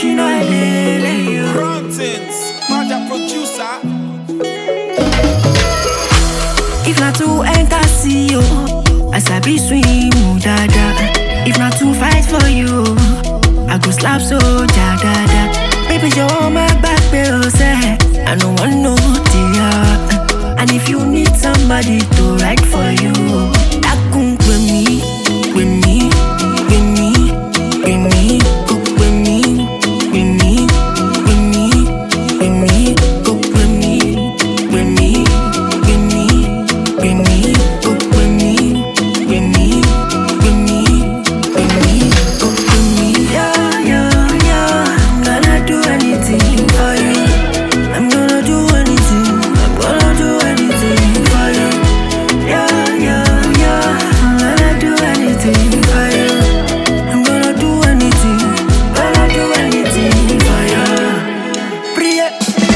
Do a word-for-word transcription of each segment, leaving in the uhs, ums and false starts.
Shina Lele, yo. Prontins, Maja producer. If not to enter see you, I sabi swim, dada. If not to fight for you, I go slap so dada. Baby, you're my back, baby, say I don't want no dear. And if you need somebody to ride for you, that cook with me, with me, with me, with me, cook with me, with me, with me, with me, cook with me, with me, with me, with me, cook with me, with me, with me, with me, cook with me. Yeah, yeah, yeah. I'm gonna do anything for you. I'm gonna do anything. I'm gonna do anything for you. Yeah, yeah, yeah. I'm gonna do anything for you. I'm gonna do anything. Gonna do anything for you. Priya,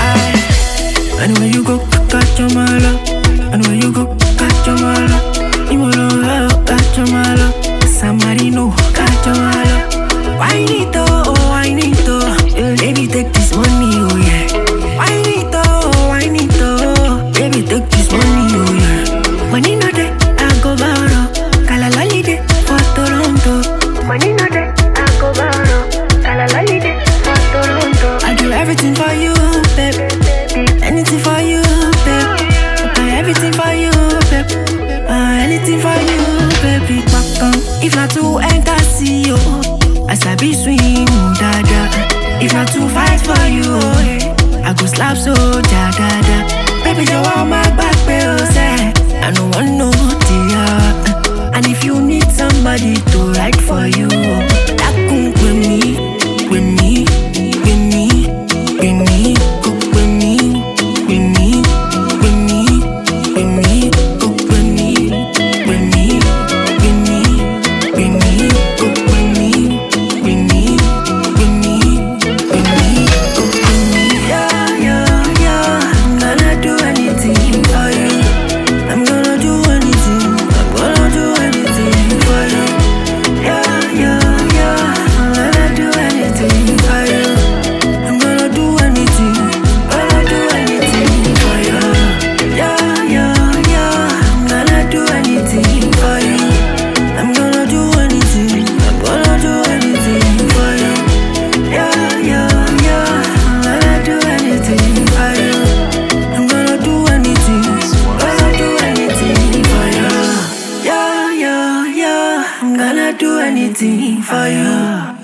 I. Anywhere you go, catch your mala. Anywhere you go, catch your mala. You wanna catch your mala. Somebody know, catch your mala. Why need to? Oh, I need to. Baby, take this money, oh yeah. Why need to? Oh, I need to. Baby, take this money, oh yeah. Money no day, I go borrow. Kalalali day for Toronto. Money no day, I go borrow. Kalalali day for Toronto. I do everything for you, babe. Anything for you, babe. I buy everything for you, babe. Uh, anything for you, baby. Back on. If not to enter, see you. I sabi swim, dada. If not to fight for you, I go slap so dada. Baby, you want my back, baby, say I don't want no dear. And if you need somebody to ride for you, that cook with me, with me, with me, with me, cook with me, with me, with me, with me, cook with me, with me, with me, with me, cook with me, with me, with me, with me, cook with me. Yeah, yeah, yeah. I'm gonna do anything for you. I'm gonna do anything. I'm gonna do anything for you. Yeah, yeah, yeah. I'm gonna do anything for you. I'm gonna do anything. Gonna do anything for you. Yeah, yeah, yeah. I'm gonna do anything for you. I'm gonna do anything. I'm gonna do anything for you. Yeah, yeah, yeah. I'm gonna do anything for you. I'm gonna do anything. Gonna do anything for you. Yeah, yeah, yeah. I'm gonna do anything for you.